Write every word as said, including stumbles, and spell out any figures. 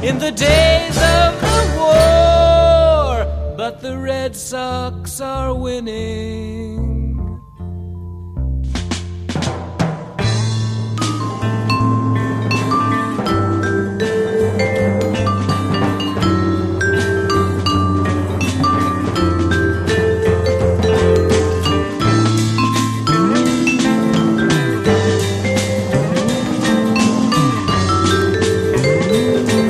in the days of the war, but the Red Sox are winning.